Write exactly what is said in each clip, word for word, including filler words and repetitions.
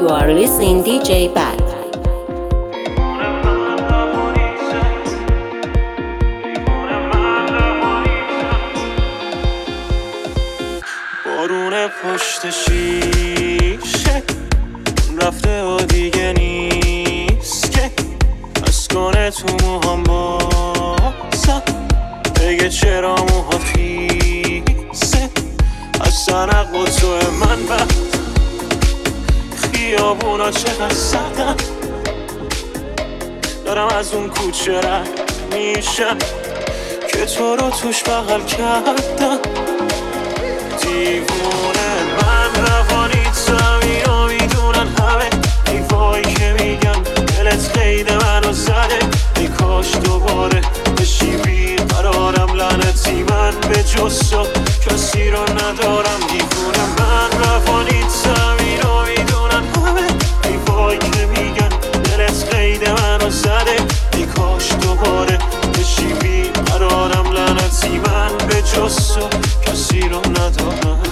You are listening دی جی Bad. بارون پشت شیشه رفته و دیگه نیست که از کنه تو موهام بازم بگه چرا موها خیسه از سرق و تو من وقت خیابونا چقدر سردم دارم از اون کوچه رد میشم که تو رو توش بغل کردم دیوونه من روانی زمین رو میدونن همه دیوایی که میگن دلت قید منو زده ای کاش دوباره بشی بیقرارم لعنتی من به جز تو کسی رو ندارم دیوونه من روانی زمین رو میدونن همه دیوایی که میگن دلت قید منو زده ای کاش دوباره بشی بیقرارم لعنتی من به جز تو کسی رو ندارم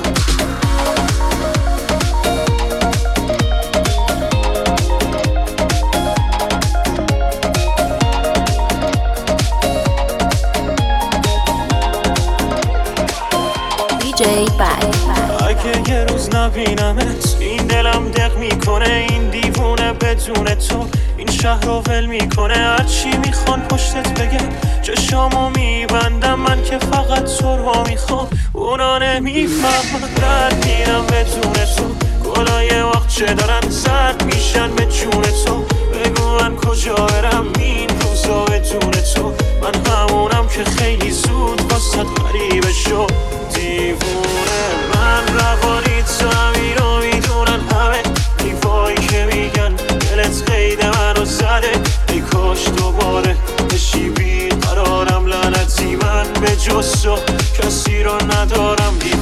دی جی Bad. اگه یه روز نبینمت این دلم دق میکنه این دیوونه بدون تو این شهر رو ول میکنه هرچی میخوان پشتت بگه چشامو میبندم من که فقط تو رو میخوام اونا نمیفهمن رد میرم بدون تو گلای وقت چه دارن زرد میشن به جون تو بگو من کجا برم این روزا بدون تو من همونم که خیلی زود واسه غریبه شو دیوونه من روانی زمین رو میدونن همه دیوایی که میگن دلت قید منو زده ای کاش دوباره بشی بیقرارم لعنتی من به جز تو کسی رو ندارم